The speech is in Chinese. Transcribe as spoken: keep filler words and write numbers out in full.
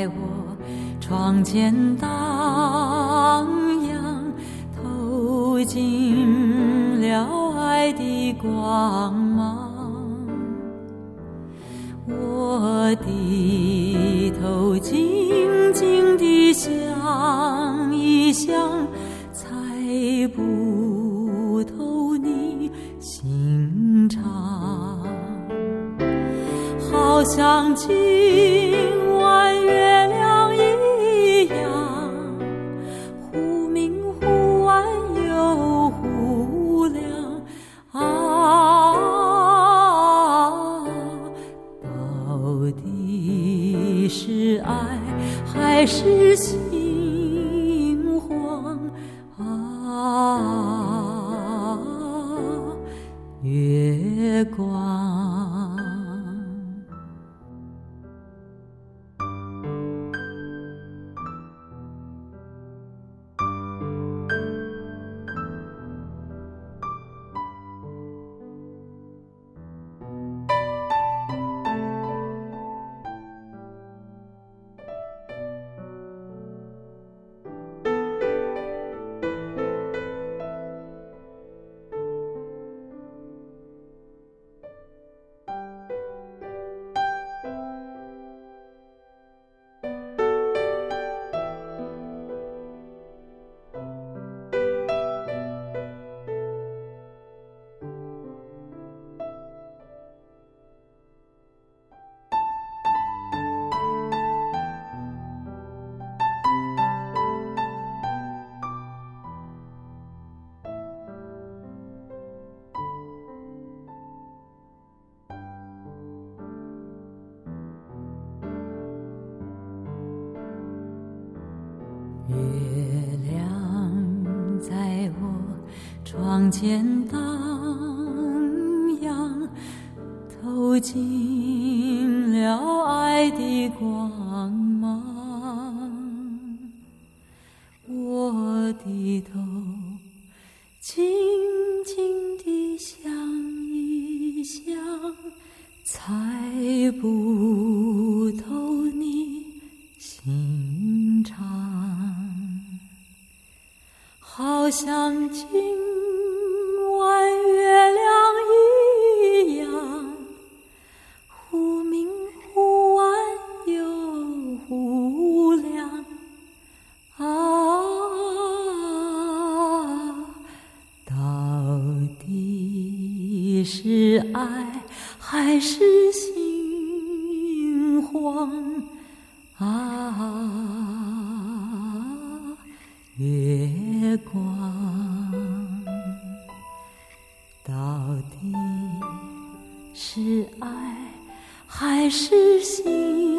在我窗前荡漾，透进了爱的光芒。我低头静静地想一想，猜不透你心肠，好像今晚月亮一样，忽明忽暗又忽亮啊，到底是爱还是心慌啊，月光。月亮在我窗前荡漾，透进了爱的光芒。我低头静静地想一想，猜不透你心肠，好像今晚月亮一样，忽明忽暗又忽亮啊，到底是爱还是心慌啊，月光，到底是爱还是心